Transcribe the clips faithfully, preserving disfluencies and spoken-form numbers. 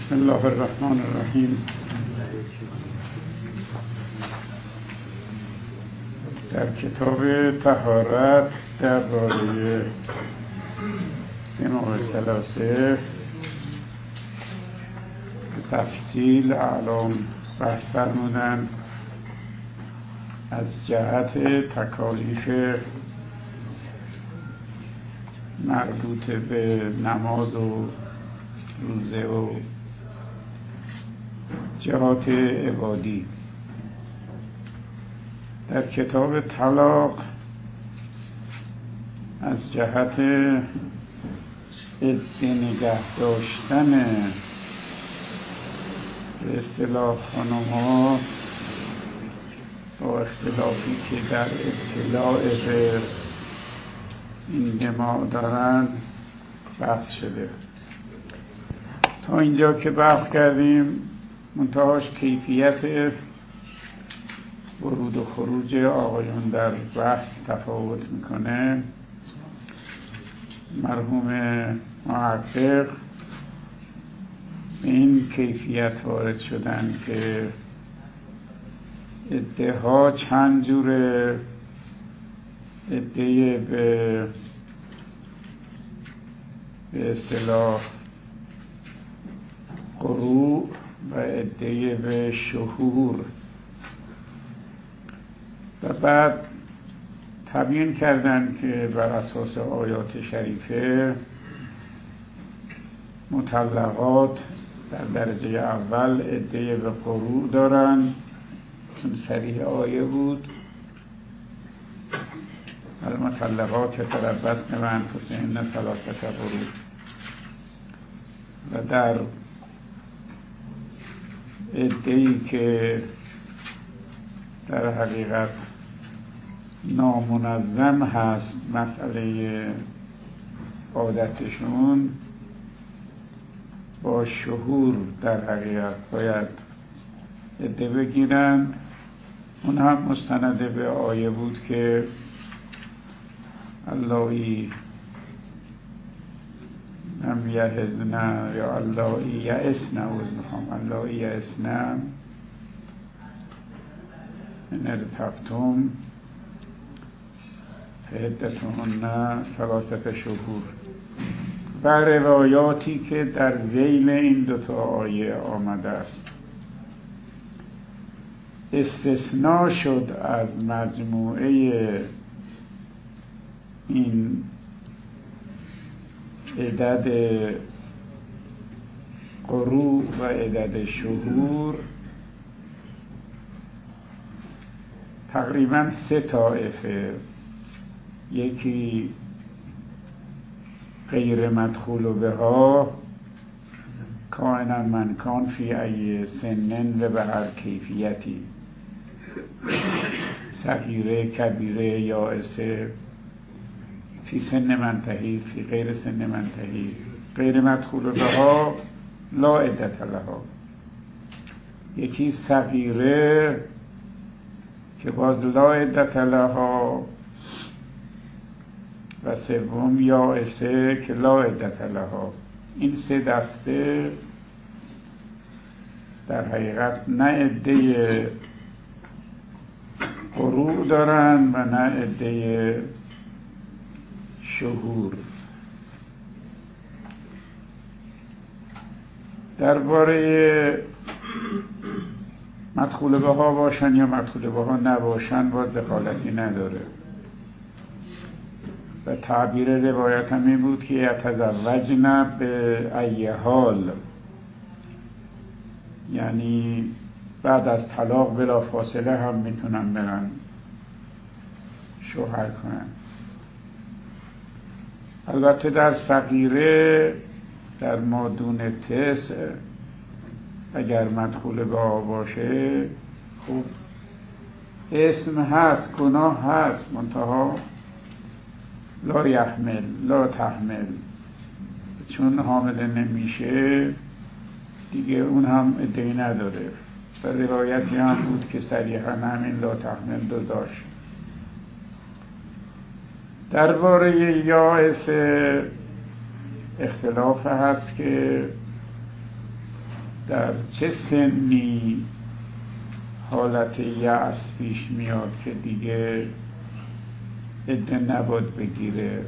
بسم الله الرحمن الرحیم. در کتاب طهارت درباره دماغ ثلاثه به تفصیل اعلام بحث فرمودند از جهت تکالیف مربوط به نماز و روزه و جهات عبادی. در کتاب طلاق از جهت عده نگه داشتن به اصطلاح خانم‌ها با اختلافی که در اطلاع به این دماغ دارند بحث شده. تا اینجا که بحث کردیم منتهاش کیفیت ورود و خروج آقایون در بحث تفاوت میکنه. مرحوم محقق به این کیفیت وارد شدن که عده‌ها چند جوره، عده به به اصطلاح غروب و عده به شهور، و بعد تبیین کردن که بر اساس آیات شریفه مطلقات در درجه اول عده به غروب دارن، چون صریح آیه بود المطلقات یتربصن بانفسهن ثلاثة قروء، و در عده‌ای که در حقیقت نامنظم هست مسئله عادتشون، با شهور در حقیقت باید عده بگیرند. اون هم مستند به آیه بود که اللایی لم یحضن یا اللایی یئسن اللایی یئسن ان ارتبتم فعدتهن ثلاثة شهور، و روایاتی که در ذیل این دوتا آیه آمده است. استثناء شد از مجموعه این عدد قروء و عدد شهور تقریبا سه طایفه. یکی غیر مدخول بها کائنا من کان فی ای سنن و به هر کیفیتی، صغیره، کبیره، یائسه، فی سن منتهی، فی غیر سن منتهی. غیر مدخول بها لا عدت لها. یکی صغیره که باز لا عدت لها، و سوم یائسه که لا عدت لها. این سه دسته در حقیقت نه عده غروب دارن و نه عده شهور. درباره مدخول بها باشن یا مدخول بها نباشن باز دخالتی نداره، و تعبیر روایت هم این بود که یتزوجن به ای حال، یعنی بعد از طلاق بلا فاصله هم میتونن برن شوهر کنن. البته در صغیره در مادون تسع اگر مدخول بها باشه خب اسم هست، گناه هست، منتها لا یحمل لا تحمل، چون حامله نمیشه دیگه اون هم ادعی نداره. و روایتی هم بود که صریحا همین لا تحمل دو داشت. درباره یائسه اختلاف هست که در چه سنی حالت یأس پیش میاد که دیگه عده نباید بگیره.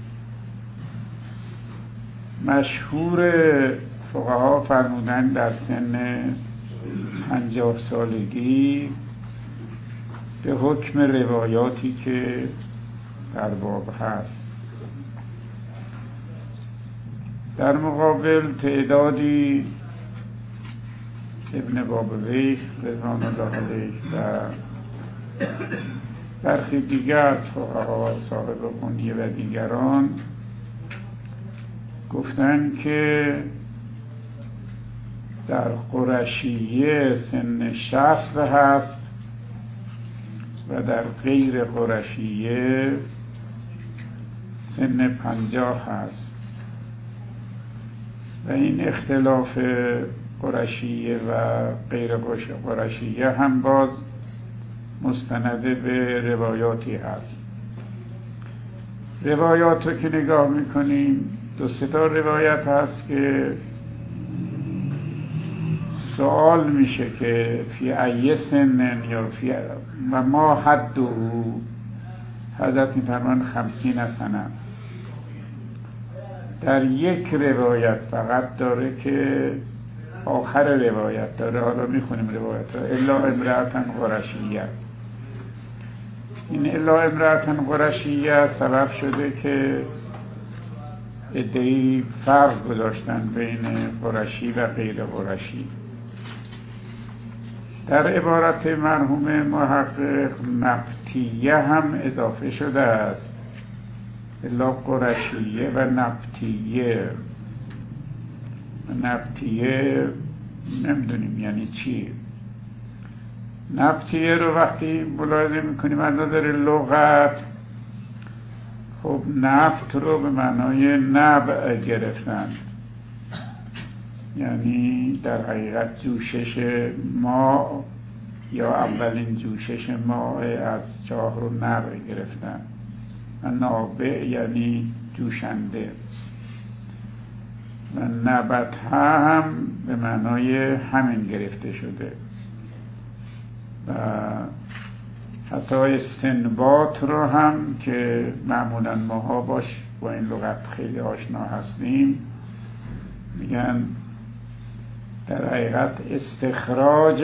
مشهور فقها فرمودن در سن پنجاه سالگی به حکم روایاتی که در باب هست. در مقابل تعدادی ابن بابویه رضوان الله علیه و برخی دیگر از فقها صاحب غنیه و دیگران گفتن که در قرشیه سن شصت هست و در غیر قرشیه سن پنجاه هست و این اختلاف قرشیه و غیر قرشیه هم باز مستند به روایاتی هست. روایات رو که نگاه میکنیم دو سه تا روایت هست که سوال میشه که فی ای سنن یا فی و ما حد او حضرت میفرمان خمسین سنه. در یک روایت فقط داره که آخر روایت داره، حالا میخونیم روایت ها، الا امرأة قرشیه. این الا امرأة قرشیه سبب شده که عده‌ای فرق گذاشتن بین قرشی و غیر قرشی. در عبارت مرحوم محقق نبطیه هم اضافه شده است، الا قرشیه و نبطیه. نبطیه نمیدونیم یعنی چی. نبطیه رو وقتی ملاحظه میکنیم از نظر لغت، خب نبت رو به معنای نبع گرفتن، یعنی در حقیقت جوشش ماء یا اولین جوشش ماء از چاه رو نبع گرفتن و نابع یعنی جوشنده و نبت هم به معنای همین گرفته شده و حتی استنباط رو هم که معمولا ماها باش با این لغت خیلی آشنا هستیم میگن در حقیقت استخراج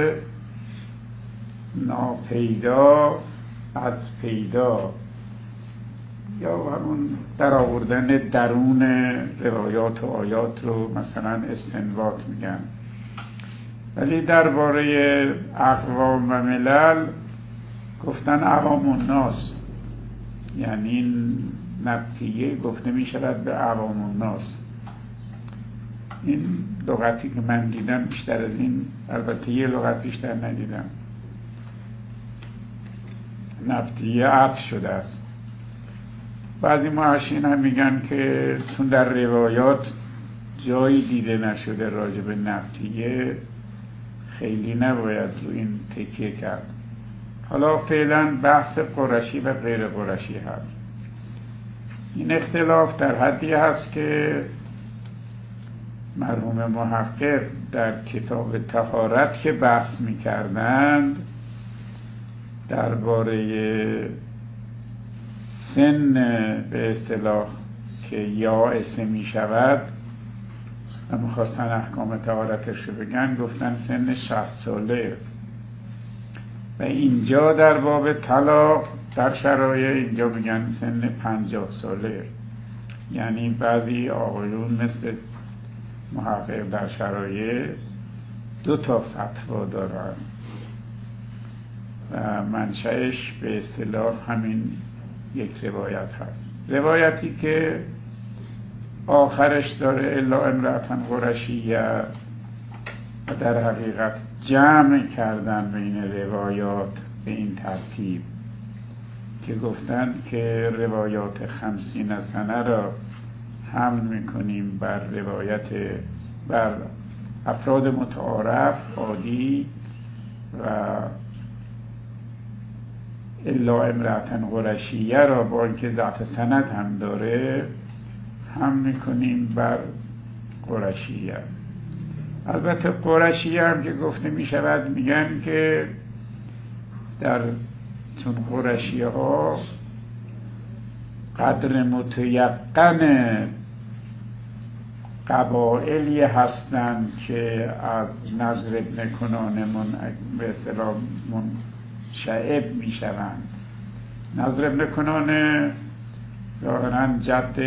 ناپیدا از پیدا یا همون در آوردن درون روایات و آیات رو مثلا استنباط میگن. ولی درباره اقوام و ملل گفتن عوام الناس، یعنی نبطیه گفته میشود به عوام الناس. این لغتی که من دیدم بیشتر از این، البته یه لغت بیشتر ندیدم، نبطیه عطف شده است. بعضی محشین هم میگن که چون در روایات جایی دیده نشده راجع به نبطیه خیلی نباید رو این تکیه کرد. حالا فعلا بحث قرشی و غیر قرشی هست. این اختلاف در حدی هست که مرحوم محقق در کتاب طهارت که بحث می‌کردند درباره سن به اصطلاح که یائس می شود و میخواستن احکام طهارتش رو بگن، گفتن سن شصت ساله و اینجا در باب طلاق در شرایع اینجا میگن سن پنجاه ساله. یعنی بعضی آقایون مثل محقق در شرایع دو تا فتوا دارن و منشأش به اصطلاح همین یک روایت هست. روایتی که آخرش داره الا امرأة قرشیه و در حقیقت جمع کردن بین روایات به این ترتیب که گفتن که روایات خمسین سنه را حمل میکنیم بر روایت بر افراد متعارف عادی و الا امرأة قرشیه را با اینکه ضعف سند هم داره هم میکنیم بر قرشیه. البته قرشی هم که گفته می شود میگن که در چون قرشی ها قدر متیقن قبائلی هستند که از نضر ابن کنانه من به اصطلاح منشعب می شوند. نضر ابن کنانه ظاهراً جد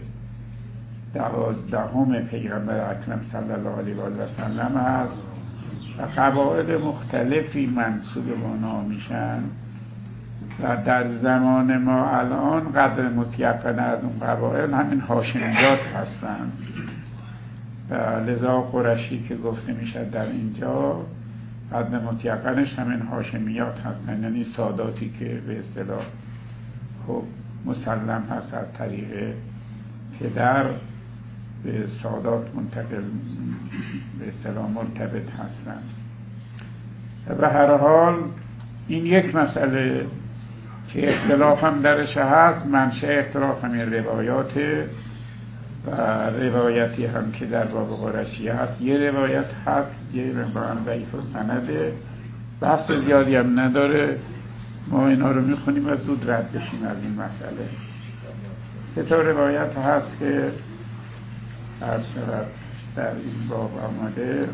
دوازدهم پیغمبر اکرم صلی الله علیه و سلم هست و قبایل مختلفی منسوب به اونا میشن و در زمان ما الان قدر متیقن از اون قبایل همین هاشمیات هستند و لذا قرشی که گفته میشد در اینجا قدر متیقنش همین هاشمیات هستند، یعنی ساداتی که به اصطلاح خب مسلم هست از طریق پدر به سادات منتقل به اصطلاح مرتبط هستند. به هر حال این یک مسئله که اختلاف هم درش هست، منشأ اختلاف همین روایاته و روایتی هم که در باب قرشی هست یه روایت هست، یه روایت ضعیف السنده، بحث زیادی هم نداره، ما اینا رو میخونیم و زود رد بشیم از این مسئله. سه تا روایت هست که هر شود در این باب آمده.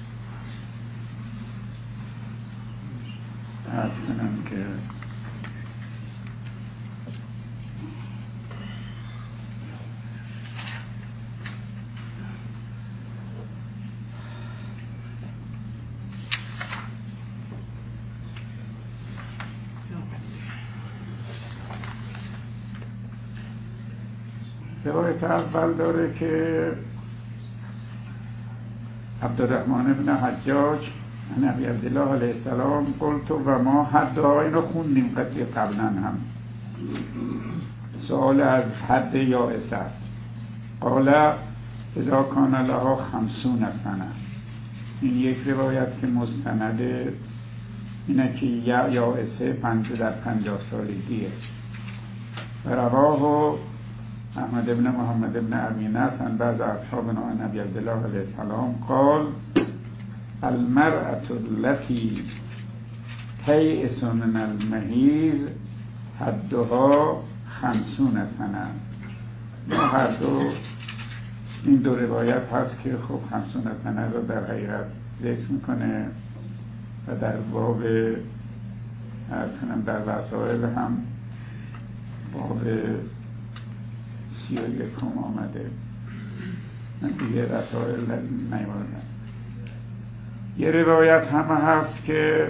عرض کنم که روایت اول داره که عبدالرحمن بن حجاج نبی عبدالله علیه السلام قلت و ما حد اینو خوندیم قدری قبلا هم، سوال از حد یائسه است. قال اذا کان لها خمسون سنه، این یک روایت که مستنده اینه که یائسه پنج در پنجاه سالگیه و رواه احمد ابن محمد ابن امینه عن بعض اصحابنا عن نبی عبدالله علیه السلام قال المرأة التي تیئس من المحیض حدها خمسون سنه. ما هر دو این دو روایت هست که خب خمسون سنه رو در حقیقت ذکر میکنه و در باب عرض کنم در وسائل هم باب سی و یکم آمده، دیگه رسائل نیومدن. یه روایت هم هست که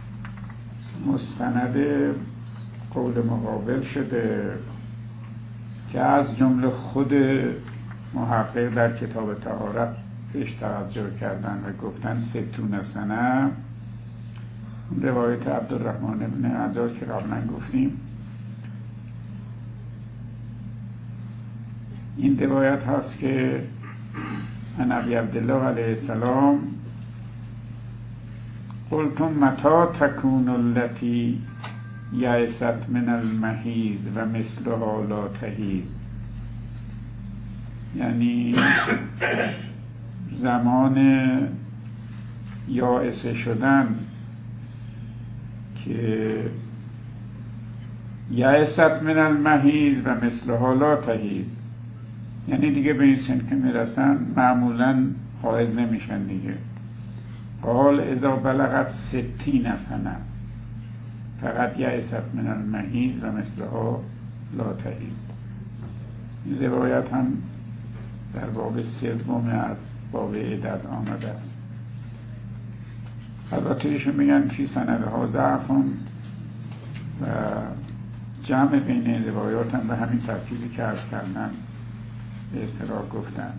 مستند قول مقابل شده که از جمله خود محقق در کتاب طهارت بهش توجه کردن و گفتن ستون سنه. روایت عبدالرحمن بن عجاج که قبلا گفتیم، این روایت هست که نبی عبدالله علیه السلام قلتم متى تكون التي یئست من المحیض و مثلها لا تحیض، یعنی زمان یائسه شدن که یئست من المحیض و مثلها لا تحیض، یعنی دیگه به این سن که میرسن معمولا حائض نمیشن دیگه. قال اذا بلغت ستین سنه فقط یئست من المحیض و مثلها لا تحیض. این روایت هم در باب سوم از باب عدد آمده است. البته ایشون میگن فی سندها ضعف و جمع بین این روایات هم به همین ترتیبی که عرض کردن به اصطلاح گفتن.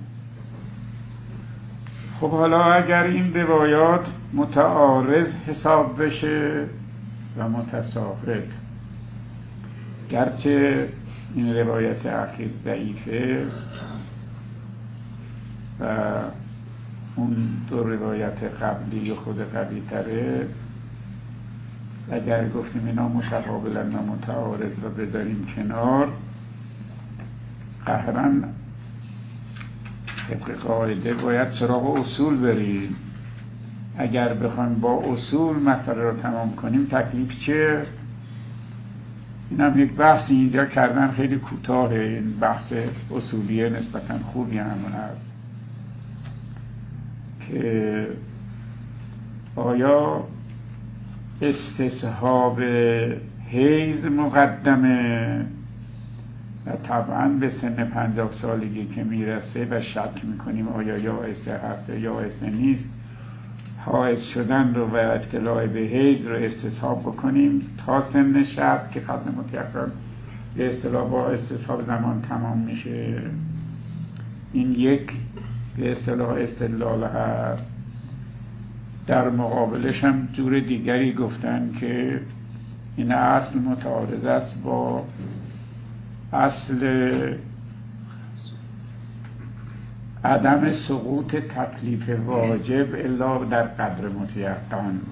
خب حالا اگر این روایات متعارض حساب بشه و متساقط، گرچه این روایت اخیر ضعیفه و اون دو روایت قبلی خود قوی تره، اگر گفتیم اینا متقابلن و متعارض و بذاریم کنار، قهرن طبق قاعده باید سراغ اصول بریم. اگر بخوایم با اصول مسئله رو تمام کنیم تکلیف چیه؟ این هم یک بحث اینجا کردن خیلی کوتاه، این بحث اصولیه نسبتا خوبی هم هست که آیا استصحاب حیض مقدمه و طبعا به سن پنجاه سالگی که میرسه و شک میکنیم آیا یا هسته یا نیست، حائض شدن رو و اطلاع به حیض رو استصحاب بکنیم تا سن شصت که ختم مطلقاً به اصطلاح با استصحاب زمان تمام میشه. این یک به اصطلاح استدلال هست. در مقابلش هم جور دیگری گفتن که این اصل متعارض است با اصل عدم سقوط تکلیف واجب الا در قدر متیقن،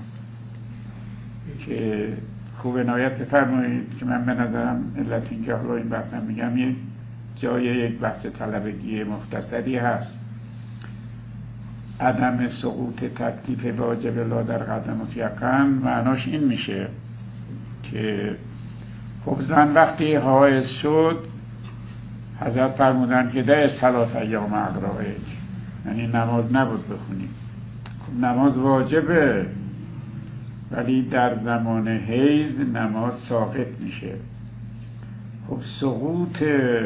که خوب عنایت بفرمایید که من به نظرم علت اینکه حالا این بحثم میگم یک جای یک بحث طلبگی مختصری هست. عدم سقوط تکلیف واجب الا در قدر متیقن معناش این میشه که خب زن وقتی حائض شد حضرت فرمودن که ده صلات ایام اقرائک، یعنی نماز نبود بخونی. خب نماز واجبه ولی در زمان حیض نماز ساقط میشه. خب سقوط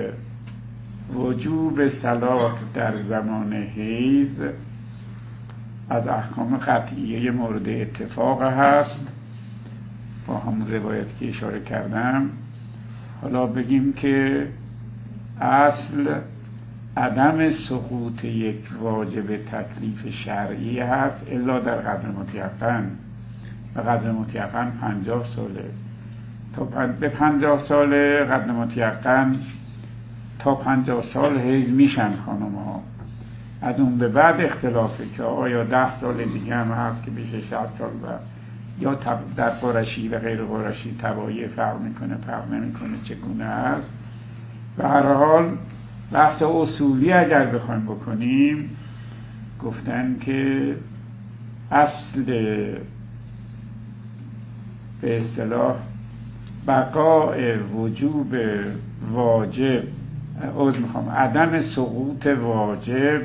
وجوب صلات در زمان حیض از احکام قطعیه مورد اتفاق هست با همون روایت که اشاره کردم. حالا بگیم که اصل عدم سقوط یک واجب تکلیف شرعی هست الا در قدر متیقن، و قدر متیقن پنجاه ساله. تا به پنجاه ساله قدر متیقن تا پنجاه سال حیض میشن خانم ها. از اون به بعد اختلافه که آیا ده سال دیگه هم هست که بشه شصت سال و یا در قرشی و غیر قرشی تبایی فرق میکنه فرق نمیکنه چگونه هست. به هر حال بحث اصولی اگر بخوایم بکنیم گفتن که اصل به اصطلاح بقای وجوب واجب عذر میخوام عدم سقوط واجب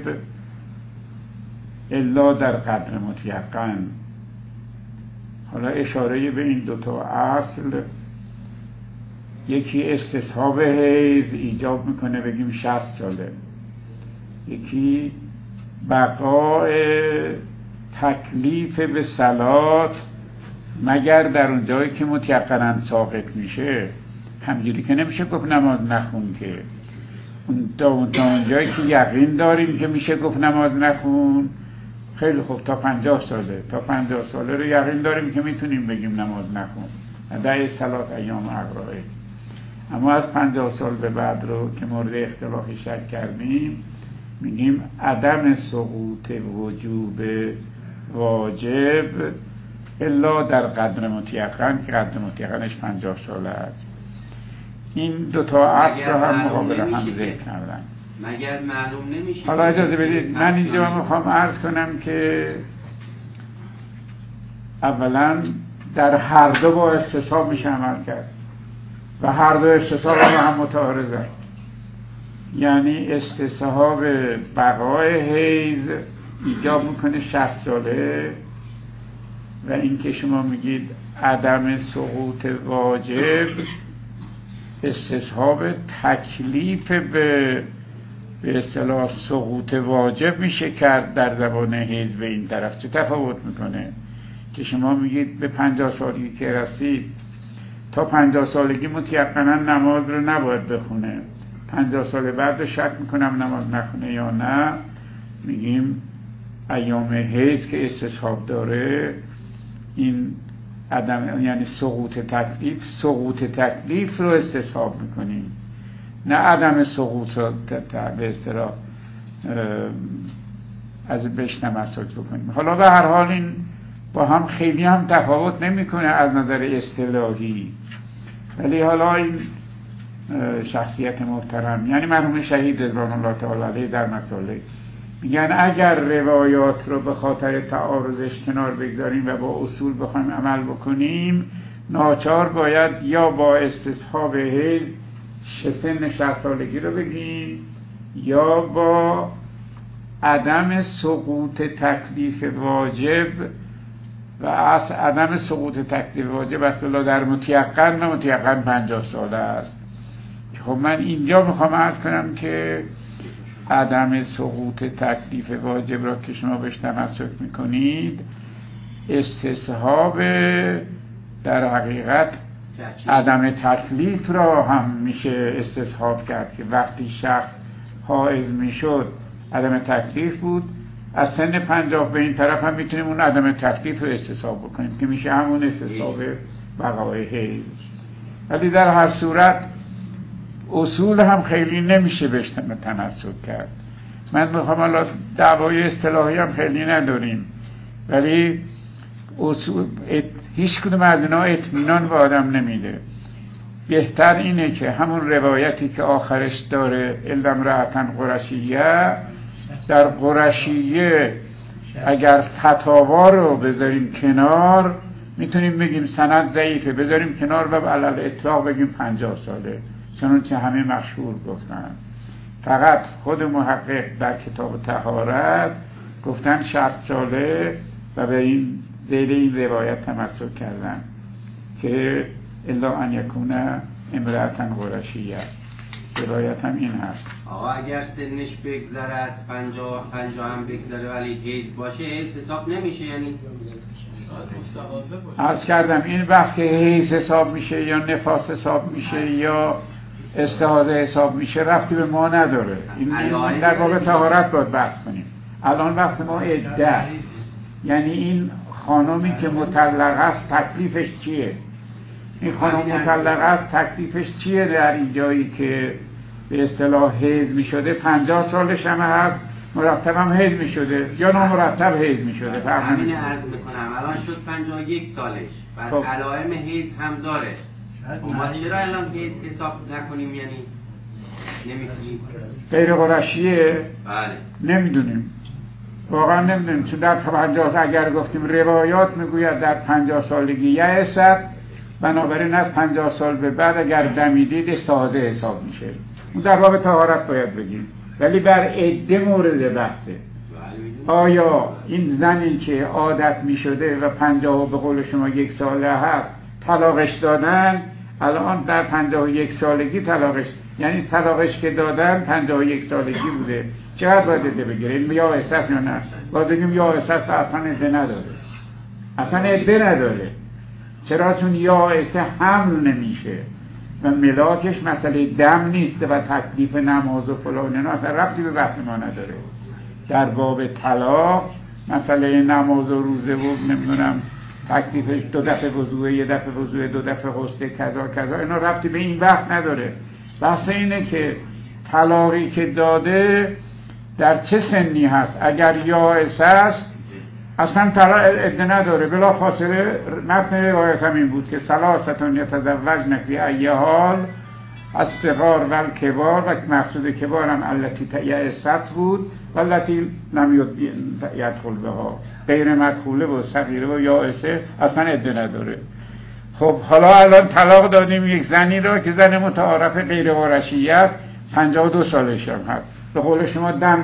الا در قدر متیقن. حالا اشاره به این دوتا اصل، یکی استصحاب حیض ایجاب میکنه بگیم شصت ساله، یکی بقای تکلیف به صلات مگر در اون جایی که متیقناً ساقط میشه. همجوری که نمیشه گفت نماز نخون، که اون تا اون جایی که یقین داریم که میشه گفت نماز نخون خیلی خوب تا پنجاه ساله تا پنجاه ساله رو یقین داریم که میتونیم بگیم نماز نخون ده صلات ایام اقرائه. اما از پنجاه سال به بعد رو که مورد اختلاف شک کردیم میگیم عدم سقوط وجوب واجب الا در قدر متیقن که قدر متیقنش پنجاه ساله است. این دوتا اصل رو هم مقابل هم ذکر کردن. مگر معلوم نمیشه. حالا اجازه بدید من اینجا میخوام عرض کنم که اولا در هر دو با استصحاب میشه عمل کرد و هر دو استصحاب هم متعارضن. یعنی استصحاب بقای حیض ایجاب میکنه شصت ساله و این که شما میگید عدم سقوط واجب استصحاب تکلیف به به اصطلاح سقوط واجب میشه کرد در زبان حیض به این طرف. چه تفاوت میکنه که شما میگید به پنجاه سالگی که رسید تا پنجاه سالگی متیقنا نماز رو نباید بخونه، پنجاه سال بعد شک میکنم نماز نخونه یا نه، میگیم ایام حیض که استصحاب داره این عدم یعنی سقوط تکلیف سقوط تکلیف رو استصحاب میکنیم نه عدم سقوط رو به اصطلاح از بهش نمساج بکنیم. حالا به هر حال این با هم خیلی هم تفاوت نمیکنه از نظر اصطلاحی، ولی حالا این شخصیت محترم یعنی مرحوم شهید رضوان الله تعالی علیه در مسائل میگن اگر روایات رو به خاطر تعارضش کنار بگذاریم و با اصول بخوایم عمل بکنیم، ناچار باید یا با استصحاب حیض سن شصت سالگی رو بگیم یا با عدم سقوط تکلیف واجب و از عدم سقوط تکلیف واجب اصلا در متیقن و متیقن پنجاه ساله است. خب من اینجا میخوام عرض کنم که عدم سقوط تکلیف واجب را که شما بهش تمسک میکنید استصحاب در حقیقت عدم تکلیف را هم میشه استصحاب کرد که وقتی شخص حائض میشد عدم تکلیف بود، از سن پنجاه به این طرف هم میتونیم اون عدم تکلیف رو استصحاب بکنیم که میشه همون استصحاب بقای حیض. ولی در هر صورت اصول هم خیلی نمیشه بهش تمسک کرد. من میخوام الان دعوای اصطلاحی هم خیلی نداریم، ولی اصول ات... هیچ کدوم از اینا اطمینان به آدم نمیده. بهتر اینه که همون روایتی که آخرش داره الا امرأة قرشیه، در قرشیه اگر فتاوا رو بذاریم کنار میتونیم بگیم سند ضعیفه، بذاریم کنار و علل اطلاق بگیم پنجاه ساله، چنانچه همه مشهور گفتن. فقط خود محقق در کتاب طهارت گفتن شصت ساله و به این ذیل این روایت تمسک کردن که الا ان یکون امرأة قرشیه. روایت هم این هست. آقا اگر سنش بگذره از پنجاه پنجاه هم بگذره ولی حیض باشه حیض حساب نمیشه؟ یعنی عرض کردم این وقت که حیض حساب میشه یا نفاس حساب میشه یا استحاضه حساب میشه رفتی به ما نداره. این در باب طهارت باید بحث کنیم. الان وقت ما عده است، یعنی این خانمی که مطلقه است تکلیفش چیه؟ این خانم مطلقه است تکلیفش چیه در این جایی که به اصطلاح حیض می شده؟ پنجاه سالش هم هست، مرتب هم حیض می شده یا نامرتب حیض می شده. همین عرض میکنم الان شد پنجاه و یک سالش و خب. علائم حیض هم داره. ما چرا الان حیض حساب نکنیم؟ یعنی نمیتونیم؟ غیر قرشیه؟ بله نمیدونیم، واقعا نمیدونیم. چون در پنجاه اگر گفتیم روایات میگوید در پنجاه سالگی یأست، بنابراین از پنجاه سال به بعد اگر دمیدید استحاضه حساب میشه. اون در باب طهارت باید بگیم، ولی بر عده مورد بحثه. آیا این زنی که عادت میشده و پنجاه و به قول شما یک ساله هست طلاقش دادن، الان در پنجاه و یک سالگی طلاقش، یعنی طلاقش که دادن پنجاه و یک سالگی بوده، چقدر باید عده بگیره؟ این یا احساس یا نه؟ باید بگیم یا احساس اصلا عده نداره، اصلا عده نداره. چرا؟ چون یا احساس حمل نمیشه و ملاکش مسئله دم نیست و تکلیف نماز و فلان اینا اصلا ربطی به بحث ما نداره. در باب طلاق مسئله نماز و روزه و نمیدونم تکلیفش دو دفعه وضوء، یه دفعه وضوء، دو دفعه غسل، کذا کذا، اینا ربطی به این وقت نداره. بحث اینه که طلاقی که داده در چه سنی هست. اگر یائس است اصلا طلاق عده نداره. بلا فاصله متن روایت هم این بود که ثلاثتون یتزوجن فی ای حال، از صغار و الکبار، و مقصود کبار هم التی یأست بود و التی لم یدخل بها، غیر مدخوله و صغیره و یائسه اصلا عده نداره. خب حالا الان طلاق دادیم یک زنی را که زن متعارف غیر قرشیه، پنجاه و دو سالش هم هست. به قول شما دم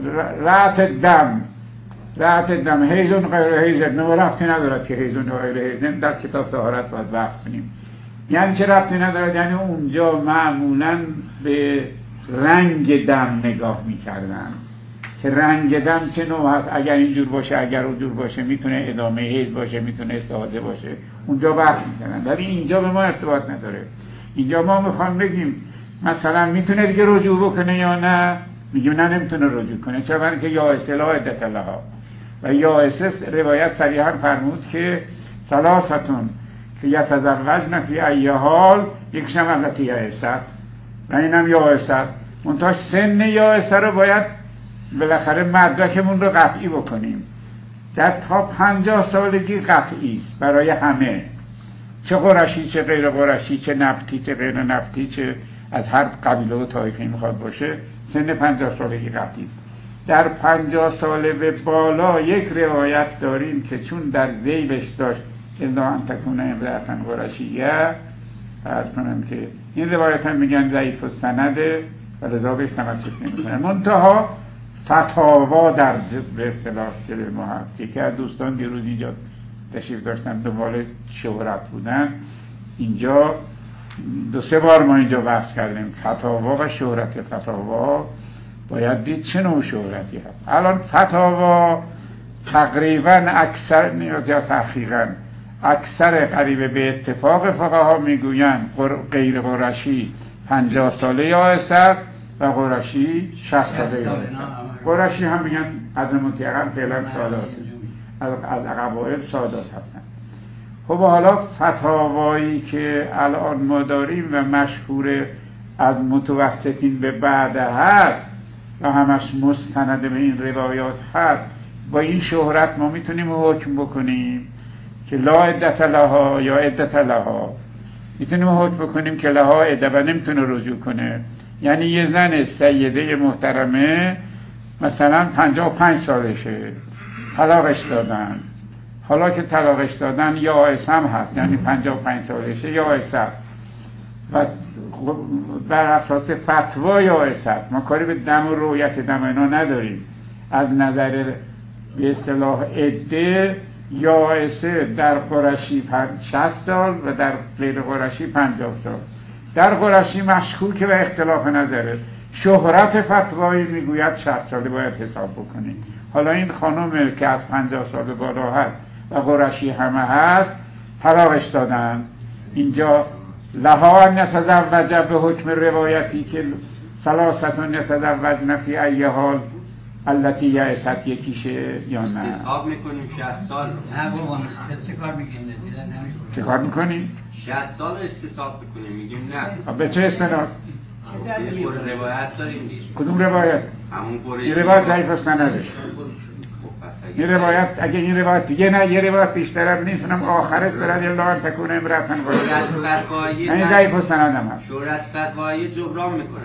رأت دم رأت دم حیزون غیر حیزن، نه رفتی ندارد که حیزون غیر حیزن در کتاب طهارت باید بحث کنیم. یعنی چه رفتی ندارد؟ یعنی اونجا معمولاً به رنگ دم نگاه میکردن که رنگ دم چه نوع هست، اگر اینجور باشه اگر اونجور باشه، میتونه ادامه حیض باشه، میتونه استحاضه باشه، اونجا بحث میکنن. ولی اینجا به ما ارتباط نداره. اینجا ما میخوام بگیم مثلا میتونه دیگه رجوع بکنه یا نه؟ میگیم نه نمیتونه رجوع کنه. چرا؟ برای که یائسه لا عدت لها، و یائسه روایت صریحا فرمود که ثلاثتون که یتزوجن فی ای حال، یکیش هم التی یأست و اینم یائست. منتها سن یائسه رو باید بالاخره مدرکمون رو قطعی بکنیم. در تا پنجاه سالگی قطعی است برای همه، چه قرشی چه غیر قرشی، چه نفتی چه غیر نفتی، چه از هر قبیله و طایفه میخواد باشه، سن پنجاه سالگی قطعی است. در پنجاه ساله به بالا یک روایت داریم که چون در ذیلش داشت الا ان تکون امرأة قرشیه، عرض کنم که این روایت هم میگن ضعیف السنده و لذا بهش تمسک نمیکنن. منتها فتاوا در به اصطلاح جلوی ما هست. یکی از دوستان دیروز اینجا تشریف داشتن دنبال شهرت بودن، اینجا دو سه بار ما اینجا بحث کردیم فتاوا و شهرت. فتاوا باید دید چه نوع شهرتی هست. الان فتاوا تقریبا اکثر یا تحقیقا اکثر قریب به اتفاق فقها میگویند غیر قرشی پنجاه ساله یا است و قرشی شصت ساله یا است. قرشی هم میگن از مطلقا فعلا سادات، از قبایل سادات هستن. خب حالا فتاوایی که الان ما داریم و مشهور از متوسطین به بعد هست و همش مستند به این روایات هست، با این شهرت ما میتونیم حکم بکنیم که لا عدت لها یا عدت لها، میتونیم حکم بکنیم که لها عده و نمیتونه رجوع کنه. یعنی یه زن سیده محترمه مثلا پنجاه و پنج سالشه، طلاقش دادن، حالا که طلاقش دادن یا آیسم هست، یعنی پنجاه و پنج سالشه یا آیسم و بر اساس فتوا یا آیسم، ما کاری به دم و رویت دم اینا نداریم. از نظر به اصطلاح عده یا آیسه در قرشی شصت سال و در غیر قرشی پنجاه سال. در قرشی مشکوک و اختلاف نظره، شهرت فتوایی میگوید شصت ساله باید حساب بکنیم. حالا این خانم که از پنجاه سال بالا هست و قرشی همه هست، طلاقش دادن، اینجا لها ان یتزوج به حکم روایتی که ثلاثتون یتزوجن فی ای حال التي یعست یکیشه یا نه. استصحاب میکنیم شصت سال. نه بابا چه کار میگیم؟ چه کار میکنیم؟ شصت سال رو استصحاب میکنیم، میگیم نه. به چه استناد؟ یه روایت داریم دیگه. کدوم روایت؟ همون قرشی. این روایت ضعیف السنده. این روایت اگه این روایت دیگه نه، یه روایت بیشتر نیست، اونم آخرش برای الله ان تکون امرأة قرشیه. این ضعیف السنده هم هست. شهرت فتوایی جبران میکنه.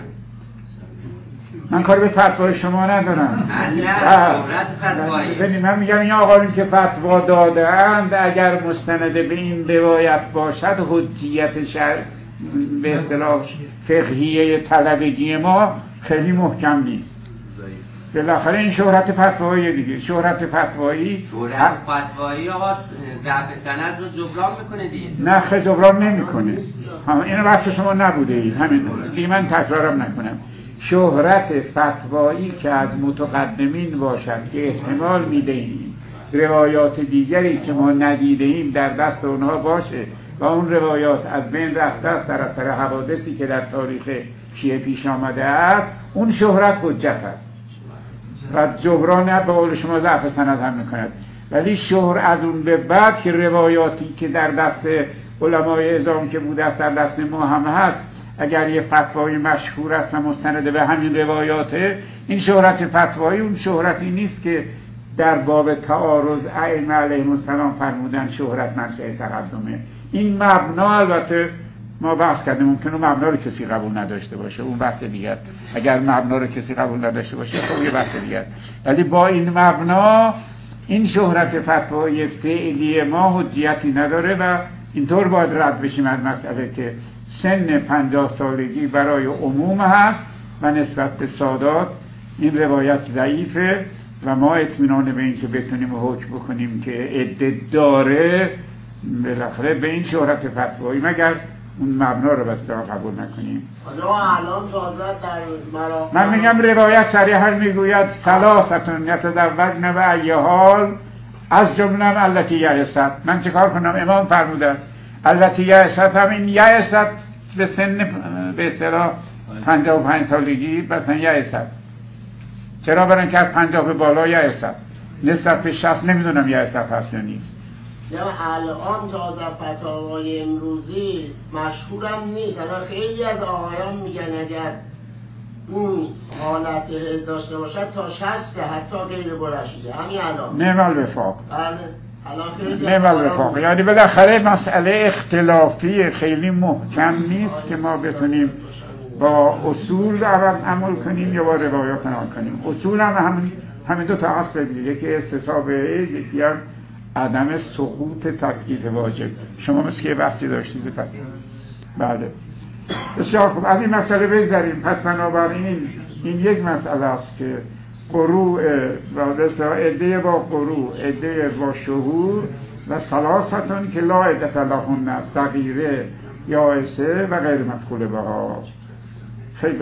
من کار به فتوای شما ندارم. نه شهرت فتوایی. ببین من میگم این آقایون که فتوا داده‌اند اگر مستند به این روایت باشد، حجیت شرع به اصطلاح فقهیه طلبگی ما خیلی محکم نیست. بالاخره این شهرت فتوایی دیگه، شهرت فتوایی شهرت فتوایی آقا ضعف سند رو جبران میکنه دیگه. نه خیلی جبران نمیکنه. اینو بحث شما نبوده ای، همین دیگه من تکرارم نکنم. شهرت فتوایی که از متقدمین باشد که احتمال میدهیم روایات دیگری که ما ندیدهیم در دست اونها باشه و اون روایات از بین رفته است در اثر حوادثی که در تاریخ شیعه پیش آمده است، اون شهرت حجت است و جبران به قول شما ضعف سند هم میکند. ولی شهر از اون به بعد که روایاتی که در دست علمای اعظام که بوده است در دست ما هم هست، اگر یه فتوای مشهور است و مستند به همین روایاته، این شهرت فتوایی اون شهرتی نیست که در باب تعارض ائمه علیهم السلام فرمودن شهرت منشأ تقدمه. این مبنا البته ما بحث کردیم، ممکنه مبنا رو کسی قبول نداشته باشه، اون بحث دیگر. اگر مبنا رو کسی قبول نداشته باشه خب یه بحث دیگر. ولی با این مبنا این شهرت فتوایی فعلی ما حجیتی نداره و اینطور باید رد بشیم از مسئله که سن پنجاه سالگی برای عموم هست و نسبت به سادات این روایت ضعیفه و ما اطمینان به این که بتونیم حکم بکنیم که عده داره بالاخره به این شهرت فتوایی، مگر اون مبنا رو بس قبول نکنیم. الان تازه در مراقب من میگم روایت صریحا میگوید ثلاثتون یتزوجن و ای حال از جمله التی یعست. من چه کار کنم؟ امام فرمودن التی یعست، هم این یعست به سن به اصطلاح پنجاه و پنج سالگی مثلا یعست. چرا؟ برای اینکه از پنجاه به بالا یعست، نسبت به شصت نمیدونم یعست هست یا نیست. یعنی الان تازه فتاوای امروزی مشهورم نیست. الان خیلی از آقایان میگن اگر اون حالت حیض داشته باشد تا شصت حتی غیر قرشیه. همین الان نعم الوفاق. بله الان خیلی نعم الوفاق. یعنی بالاخره مسئله اختلافی خیلی محکم نیست که ما بتونیم با اصول عمل کنیم یا با روایات عمل کنیم. اصول هم همین همین دو تا اصل دیگه، یکی استصحاب، یکی هم عدم سقوط تکلیف واجب. شما مثل که بحثی داشتید پس. بله بسیار خوب، از این مسئله بگذاریم. پس بنابراین این یک مسئله است که قروع و عده با قروع، عده با شهور و ثلاثتون که لا عدت لهن، صغیره، یائسه و غیر مدخول بها. خیلی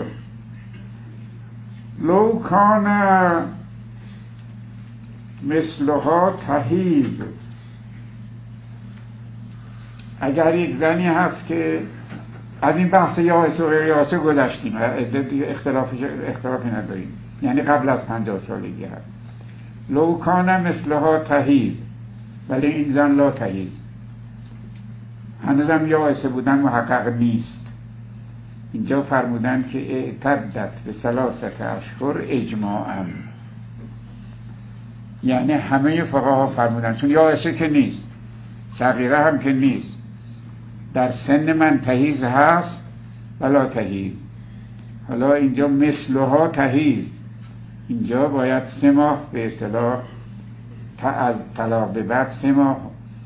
لو کان مثلها تحیض، اگر یک زنی هست که از این بحث یائسه و غیر یائسه گذشتیم، اختلافی اختلافی نداریم، یعنی قبل از پنجاه سالگی هست. لو کان مثلها تحیض، ولی این زن لا تحیض، هنوزم یائسه بودن محقق نیست. اینجا فرمودن که اعتدت به ثلاثت اشهر اجماعا، یعنی همه فقها فرمودن چون یائسه که نیست، صغیره هم که نیست، در سن من تحیض هست ولا تحیض. حالا اینجا مثلها تحیض، اینجا باید سه ماه به اصطلاح از طلاق به بعد سه ماه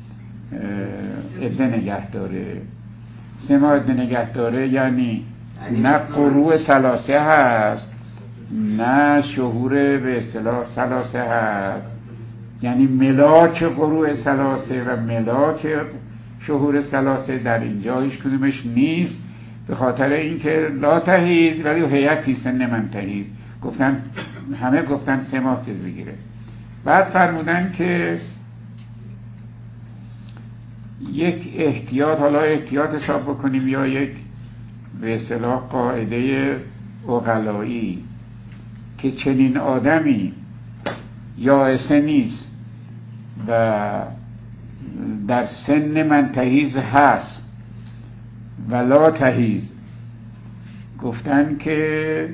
عده نگه داره. سه ماه عده نگه داره یعنی نه قروع ثلاثه هست نه شهور به اصطلاح ثلاثه هست، یعنی ملاک قروع ثلاثه و ملاک شهور ثلاثه در اینجا هیچ کدومش نیست، به خاطر اینکه لا تحیض ولی هیئت فی سن من تحیض گفتن، همه گفتن سه ماه چیز بگیره. بعد فرمودن که یک احتیاط، حالا احتیاط حساب بکنیم یا یک به اصطلاح قاعده عقلایی، که چنین آدمی یائسه نیست و در سن من تحیض هست و لا تحیض، گفتن که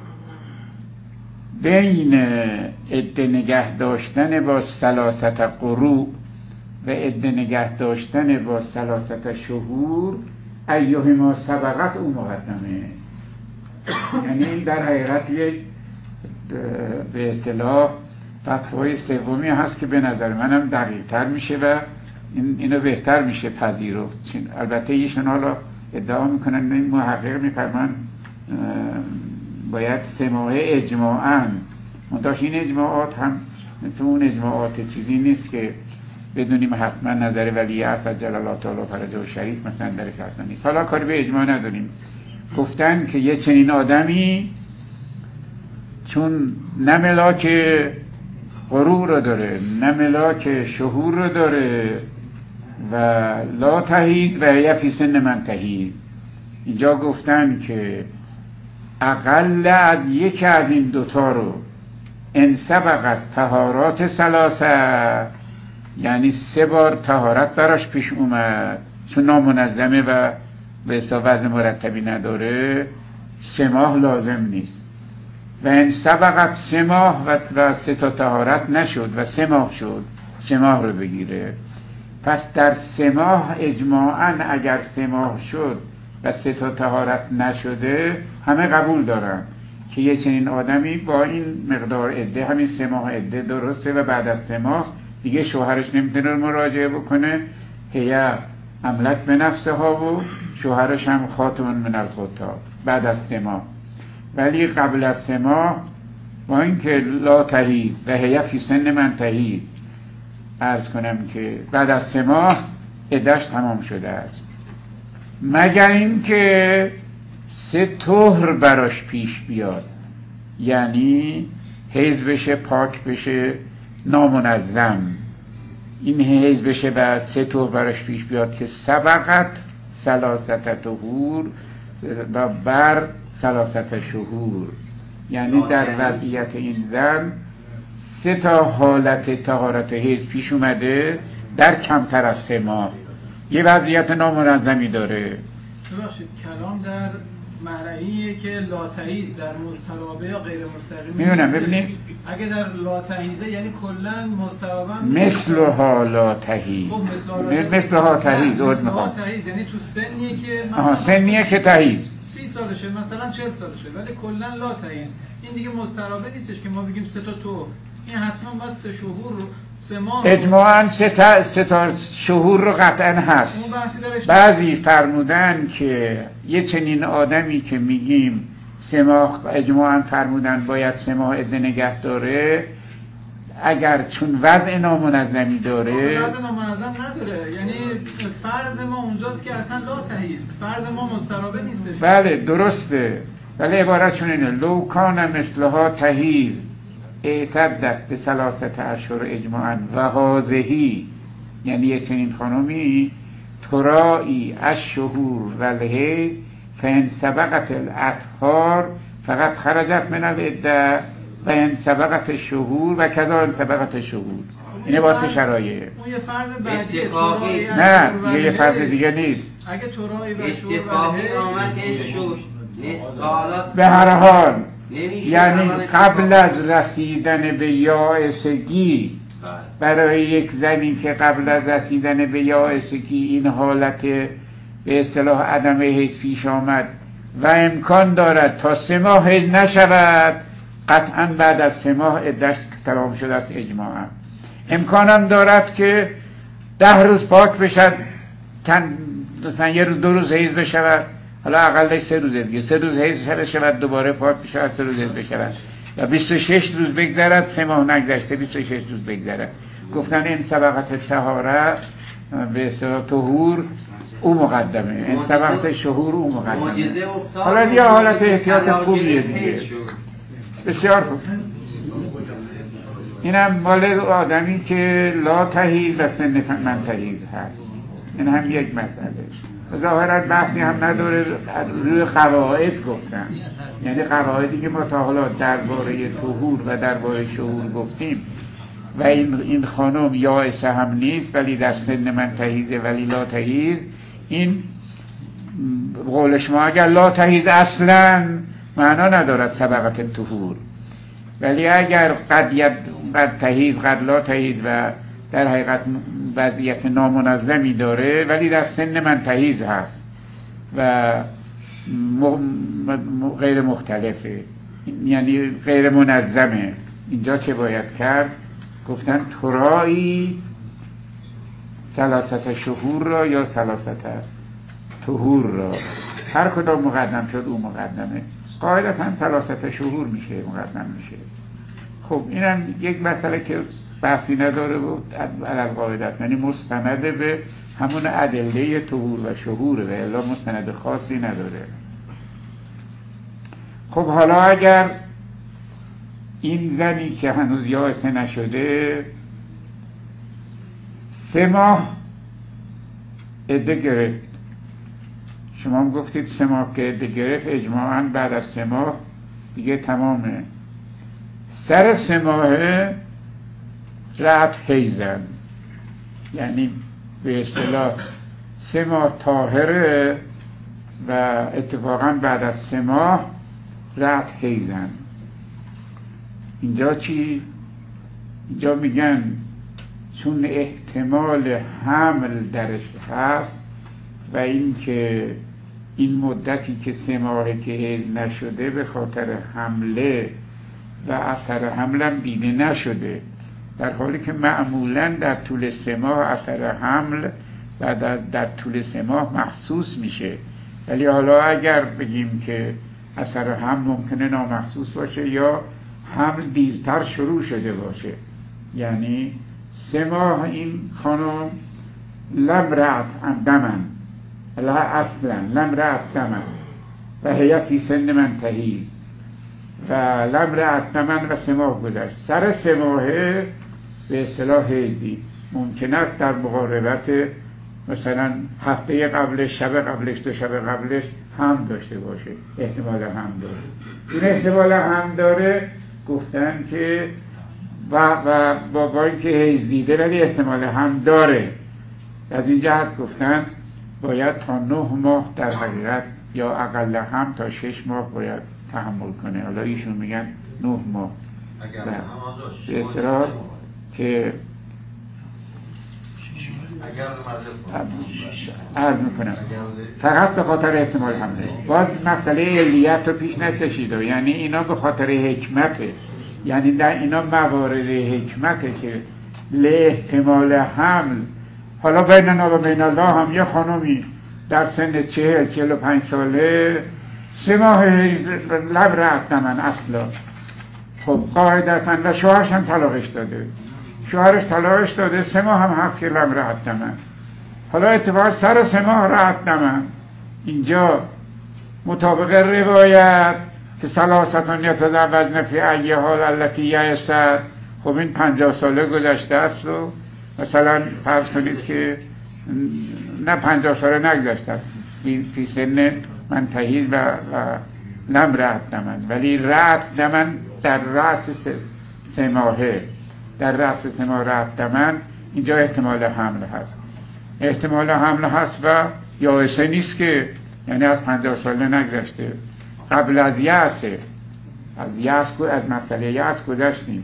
بین عده نگه داشتن با ثلاثت قروع و عده نگه داشتن با ثلاثت شهور ایهما سبقت او مقدمه. یعنی این در حقیقت یک به اصطلاح فتوای سومی هست که به نظر منم دقیق تر میشه و این اینو بهتر میشه پذیرفت. البته ایشون حالا ادعا میکنن این محقق میفرمان باید سه ماهه اجماعاً، منتها این اجماعات هم مثل اون اجماعات چیزی نیست که بدونیم حتما نظر ولی عصر جلال الله تعالی فرجه و شریف مثلا در کسا نیست. حالا کاری به اجماع نداریم. گفتن که یه چنین آدمی چون نه ملاک غرور رو داره نه ملاک شهور رو داره و لا تحیض و هی فی سن من تحیض، اینجا گفتن که اقل از یک از این دوتا رو ان سبقت طهارات ثلاثه، یعنی سه بار طهارت براش پیش اومد چون نامنظمه و به اصطلاح وزن مرتبی نداره، سه ماه لازم نیست. و این سبقت سه ماه و, و سه تا طهارت نشد و سه ماه شد، سه ماه رو بگیره. پس در سه ماه اجماعاً اگر سه ماه شد و سه تا طهارت نشده همه قبول دارن که یه چنین آدمی با این مقدار عده، همین سه ماه عده درسته و بعد از سه ماه دیگه شوهرش نمیتونه مراجعه بکنه، هی املک به نفسه ها و شوهرش هم خاتم من الخطاب بعد از سه ماه. ولی قبل از سه ماه با اینکه لا تحیض و هی فی سن من تحیض، عرض کنم که بعد از سه ماه عده‌اش تمام شده است، مگر اینکه سه طهر براش پیش بیاد، یعنی حیض بشه، پاک بشه، نامنظم، این حیض بشه و سه طهر براش پیش بیاد که سبقت ثلاثت طهور و بر ثلاثت شهور، یعنی در وضعیت این زن سه تا حالت طهارت حیض پیش اومده در کمتر از سه ماه، یه وضعیت نامنظمی داره. ببخشید کلام در معنیه که لا تحیض در مسترابه یا غیر مستقیم میدونم. ببینید اگه در لا تحیض یعنی کلا مسترابا مثلها لا تحیض، مثلها تحیض، مثلها تحیض یعنی تو سنیه که آها سنیه که تحیض سی سالشه مثلا چهل سالشه ولی کلا لا تهیز، این دیگه مضطربه نیستش که ما بگیم سه تا تو، این حتما باید سه شهور رو سه ماه اجماعاً سه تا سه تا شهور رو قطعا هست. بعضی فرمودن که یه چنین آدمی که میگیم سه ماه اجماعاً فرمودن باید سه ماه عده نگه داره، اگر چون وضع نامنظمی داره، وضع نامنظم نداره، یعنی فرض ما اونجاست که اصلا لا تهیز، فرض ما مضطربه نیستش. بله درسته، ولی عبارت چون اینه لو کان مثلها تهیز اعتدت به ثلاثت اشهر اجماعاً و هازهی، یعنی یک چنین خانومی ترائی الشهور و الحیض فان سبقت الاطهار فقط خرجت من العده و ان سبقت الشهور و کذا ان سبقت الشهور. این عبارت شرایع. اون یه فرض بعدیه. نه یه فرض دیگه نیست. اگه ترائی و شهور اتفاقی آمد که شهور به هر حال یعنی قبل از رسیدن به یائسگی، برای یک زنی که قبل از رسیدن به یائسگی این حالت به اصطلاح عدم حیض پیش آمد و امکان دارد تا سه ماه حیض نشود، قطعا بعد از سه ماه عده‌اش تمام شده است اجماعا. امکانم دارد که ده روز پاک بشد، مثلا یه روز دو روز حیض بشود، حالا اقلش سه روزه دیگه، سه روز حیض بشود دوباره پاک بشود، سه روز حیض بشود و بیست و شش روز بگذرد، سه ماه نگذشته بیست و شش روز بگذرد. گفتن این سبقت طهاره به اصطلاح طهور او مقدمه، این سبقت شهور او مقدمه. حالا یه حالت احتیاط خوبیه دیگه، بسیار خوب. اینم مال آدمی که لا تهیز و سن من تهیز هست، این هم یک مسئله. ظاهرا بحثی هم نداره، روی قواعد گفتن، یعنی قواعدی که ما تا حالا درباره طهور و درباره شهور گفتیم و این این خانم یائسه هم نیست ولی در سن من تهیزه ولی لا تهیز، این قول شما اگر لا تهیز اصلا معنا ندارد سبقت طهور، ولی اگر قد ید قد تهیز قد لا تهیز و در حقیقت وضعیت نامنظمی داره ولی در سن من تهیز هست و غیر مختلفه، یعنی غیر منظمه، اینجا چه باید کرد؟ گفتن ترائی ثلاثت شهور را یا ثلاثت طهور را، هر کدام مقدم شد او مقدمه، قاعدتا ثلاثت شهور میشه مقدم میشه. خب اینم یک مسئله که بحثی نداره و علل قاعده است، یعنی مستند به همون ادله طهور و شهور و الا مستند خاصی نداره. خب حالا اگر این زنی که هنوز یائسه نشده سه ماه عده گرفت، شما هم گفتید سه ماه که عده گرفت اجماعاً بعد از سه ماه دیگه تمامه، سر سه ماهه رأت حیزن، یعنی به اصطلاح سه ماه طاهره و اتفاقا بعد از سه ماه رأت حیزن. اینجا چی؟ اینجا میگن چون احتمال حمل درش هست و این که این مدتی که سه ماهه که حیض نشده به خاطر حمله و اثر حملم دیده نشده، در حالی که معمولا در طول سه ماه اثر حمل و در, در طول سه ماه محسوس میشه، ولی حالا اگر بگیم که اثر حمل ممکنه نامحسوس باشه یا حمل دیرتر شروع شده باشه، یعنی سه ماه این خانم لم رأت دمن لا اصلا لم رأت دمن و هی فی سن من تهیز و لم رأت دمن و سه ماه گذشت، سر سه ماهه به اصطلاح حیضی ممکن است در مقاربت مثلا هفته قبلش شب قبلش دو شب قبلش هم داشته باشه، احتمال هم داره. این احتمال هم داره گفتن که و و با با اینکه حیض دیده ولی احتمال هم داره، از این جهت گفتن باید تا نه ماه در حقیقت یا اقل هم تا شش ماه باید تحمل کنه. حالا ایشون میگن نه ماه به اصطلاح که عرض میکنم فقط به خاطر احتمال حمله. باز مسئله علیت رو پیش نکشید، یعنی اینا به خاطر حکمته، یعنی در اینا موارد حکمته که لاحتمال حمل. حالا بیننا و بین الله هم یه خانومی در سن چهل چهل و پنج ساله سه ماه لب رفت من اصلا، خب قاعدتا شوهرش هم طلاقش داده، شوهرش طلاقش داده سه ماه هم هست که لب رفت من. حالا اتفاق سر سه ماه رفت من اینجا مطابق روایت که ثلاثتون یتزوجن فی ای حال التی یئست، خب این پنجاه ساله گذشته است و مثلا فرض کنید که نه پنجاه ساله نگذشته است، فی سن منتهی و, و لم رأت من، ولی رأت من در رأس سه ماهه، در رأس سه ماه رأت من، اینجا احتمال حمل هست. احتمال حمل هست و یائسه نیست که، یعنی از پنجاه ساله نگذشته، قبل از یأسه، از یأس از مسئله یأس گذشتیم.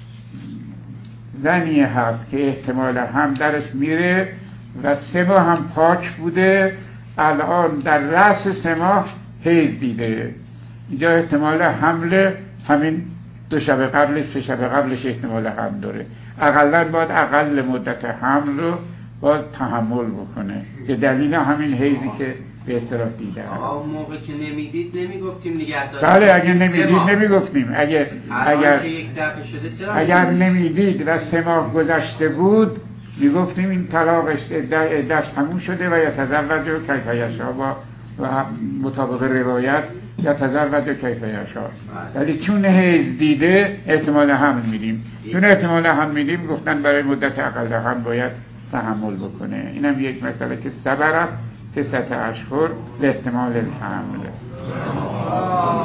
زنی هست که احتمال حمل درش میره و سه ماه هم پاک بوده، الان در رأس سه ماه حیض دیده، اینجا احتمال حمل همین دو شب قبلش سه شب قبلش احتمال حمل داره. اقلا باید اقل مدت حمل رو باز تحمل بکنه که دلیل همین حیضی که به اصطلاح دیده. آقا موقع که نمیدید نمیگفتیم نگهداری؟ بله اگه نمیدید نمیگفتیم. اگر اگر یک دفعه شده چرا اگر نمیدید و سه ماه گذشته بود میگفتیم این طلاقش عده‌اش تموم شده و یتزوج کیف یشاء و مطابق روایت یتزوج کیف یشاء. ولی چون حیض دیده احتمال حمل میدیم، چون احتمال حمل میدیم گفتن برای مدت اقل هم باید تحمل بکنه. اینم یک مسئله که صبرت تسعة اشهر لاحتمال الحمل.